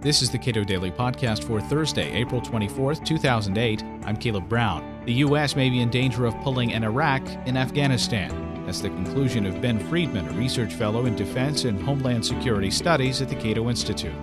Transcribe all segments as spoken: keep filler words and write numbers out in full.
This is the Cato Daily Podcast for Thursday, April twenty-fourth, two thousand eight. I'm Caleb Brown. The U S may be in danger of pulling an Iraq in Afghanistan. That's the conclusion of Ben Friedman, a research fellow in defense and homeland security studies at the Cato Institute.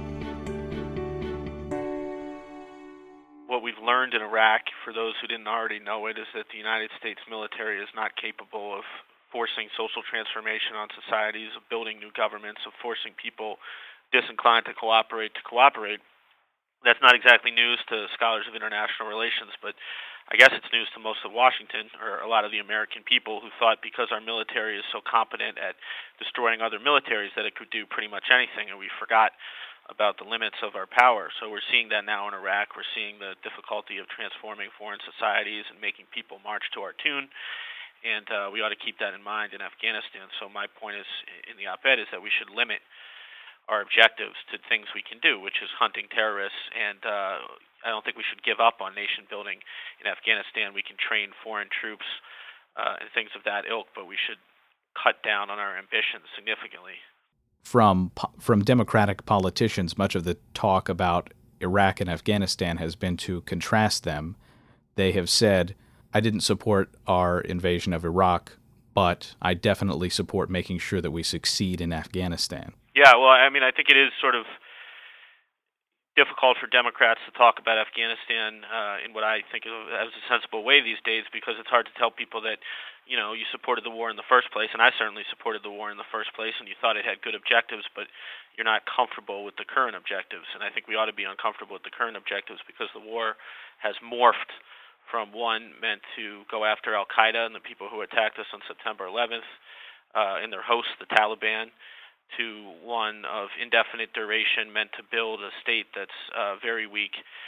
What we've learned in Iraq, for those who didn't already know it, is that the United States military is not capable of forcing social transformation on societies, of building new governments, of forcing people disinclined to cooperate to cooperate. That's not exactly news to scholars of international relations, but I guess it's news to most of Washington, or a lot of the American people, who thought because our military is so competent at destroying other militaries that it could do pretty much anything, and we forgot about the limits of our power. So we're seeing that now in Iraq. We're seeing the difficulty of transforming foreign societies and making people march to our tune, and uh, we ought to keep that in mind in Afghanistan. So my point is, in the op-ed, is that we should limit our objectives to things we can do, which is hunting terrorists, and uh, I don't think we should give up on nation building in Afghanistan. We can train foreign troops uh, and things of that ilk, but we should cut down on our ambitions significantly. From from Democratic politicians, much of the talk about Iraq and Afghanistan has been to contrast them. They have said, I didn't support our invasion of Iraq, but I definitely support making sure that we succeed in Afghanistan. Yeah, well, I mean, I think it is sort of difficult for Democrats to talk about Afghanistan uh, in what I think of as a sensible way these days, because it's hard to tell people that, you know, you supported the war in the first place, and I certainly supported the war in the first place, and you thought it had good objectives, but you're not comfortable with the current objectives. And I think we ought to be uncomfortable with the current objectives because the war has morphed from one meant to go after al-Qaeda and the people who attacked us on September eleventh, uh, and their hosts, the Taliban, to one of indefinite duration meant to build a state that's uh, very weak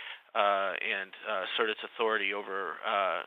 uh, and uh, assert its authority over uh,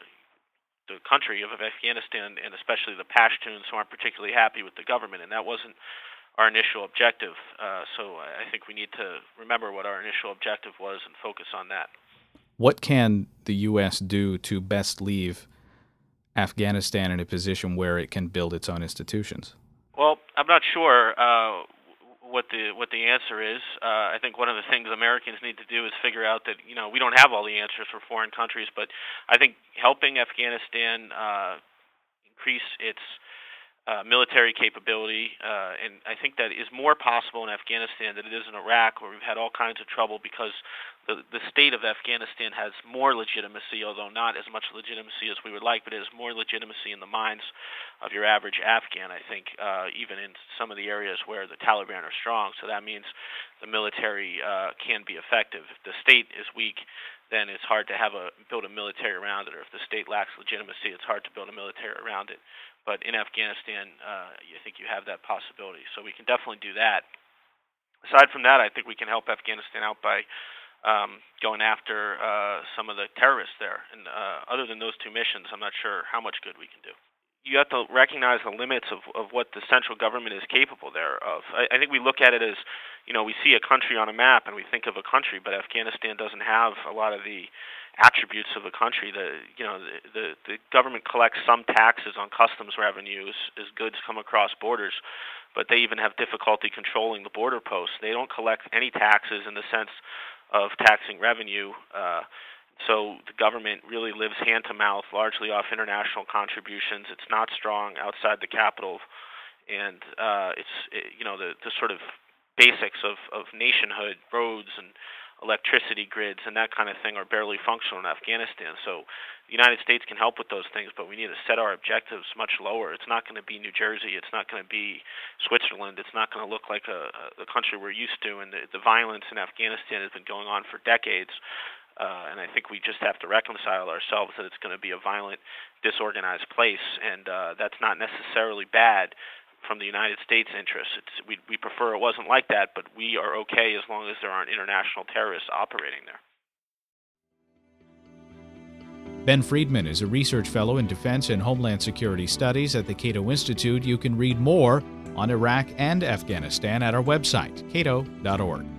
the country of Afghanistan, and especially the Pashtuns, who aren't particularly happy with the government. And that wasn't our initial objective. Uh, so I think we need to remember what our initial objective was and focus on that. What can the U S do to best leave Afghanistan in a position where it can build its own institutions? Well, I'm not sure uh, what the what the answer is. Uh, I think one of the things Americans need to do is figure out that, you know, we don't have all the answers for foreign countries, but I think helping Afghanistan uh, increase its uh, military capability, uh, and I think that is more possible in Afghanistan than it is in Iraq, where we've had all kinds of trouble because the the state of Afghanistan has more legitimacy, although not as much legitimacy as we would like, but it has more legitimacy in the minds of your average Afghan, I think, uh, even in some of the areas where the Taliban are strong. So that means the military uh, can be effective. If the state is weak, then it's hard to have a build a military around it, or if the state lacks legitimacy, it's hard to build a military around it. But in Afghanistan, uh, I think you have that possibility. So we can definitely do that. Aside from that, I think we can help Afghanistan out by um, going after uh, some of the terrorists there. And uh, other than those two missions, I'm not sure how much good we can do. You have to recognize the limits of, of what the central government is capable there of. I, I think we look at it as, you know, we see a country on a map and we think of a country, but Afghanistan doesn't have a lot of the attributes of a country. The you know the, the the government collects some taxes on customs revenues as goods come across borders, but they even have difficulty controlling the border posts. They don't collect any taxes in the sense of taxing revenue. Uh, So the government really lives hand to mouth, largely off international contributions. It's not strong outside the capital, and uh, it's it, you know the, the sort of basics of, of nationhood, roads and electricity grids and that kind of thing are barely functional in Afghanistan. So the United States can help with those things, but we need to set our objectives much lower. It's not going to be New Jersey. It's not going to be Switzerland. It's not going to look like a, a the country we're used to. And the, the violence in Afghanistan has been going on for decades. Uh, and I think we just have to reconcile ourselves that it's going to be a violent, disorganized place, and uh, that's not necessarily bad from the United States' interests. It's, we, we prefer it wasn't like that, but we are okay as long as there aren't international terrorists operating there. Ben Friedman is a research fellow in defense and homeland security studies at the Cato Institute. You can read more on Iraq and Afghanistan at our website, cato dot org.